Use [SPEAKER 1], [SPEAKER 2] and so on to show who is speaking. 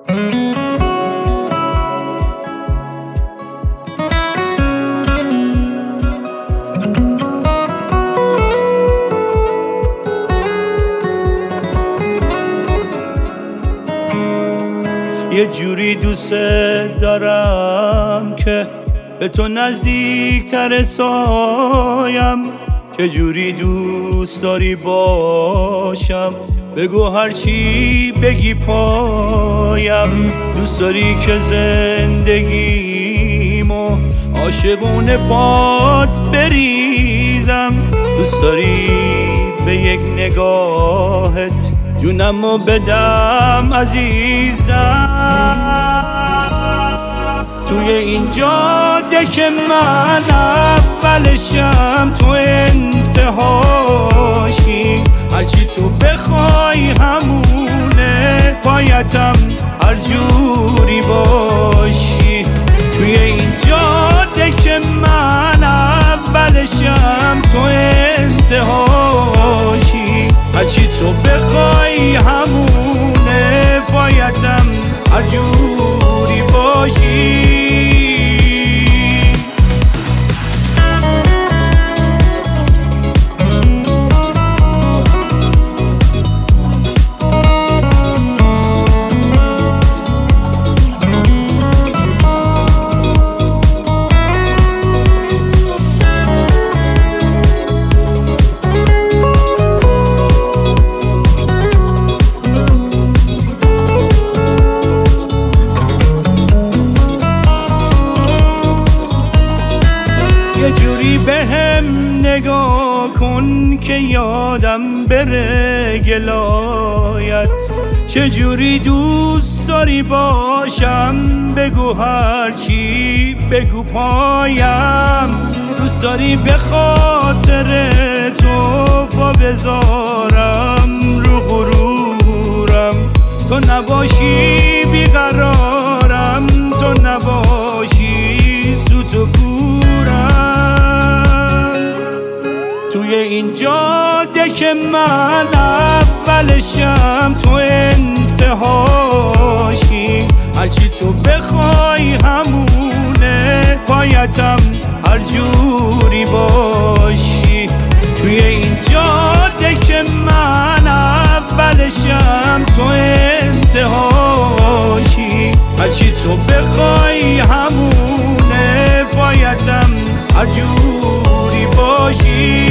[SPEAKER 1] یه جوری دوست دارم که به تو نزدیکتر سایم، چه جوری دوست داری باشم بگو هرچی بگی پایم. دوست داری که زندگیمو عاشقونه پات بریزم، دوست داری به یک نگاهت جونمو بدم عزیزم. توی این جاده که من اولشم تو انتهاشی، هرچی تو بخوای همونه، پایتم هر جوری باشی. توی این جاده که من اولشم تو انتهاشی، هرچی تو بخوای همونه، پایتم هر جوری باشی. یه جوری بهم نگاه کن که یادم بره گلایت، چه جوری دوست داری باشم بگو هرچی بگو پایم. دوست داری به خاطر تو پا بذارم رو غرورم، تو نباشی بیقرارم، تو نباشی سوت و کورم. توی این جاده که من اولشم تو انتهاشی، هرچی تو بخوای همونه، پایتم هر جوری باشی. توی این جاده که من اولشم تو انتهاشی، هرچی تو بخوای همونه، پایتم هر جوری باشی.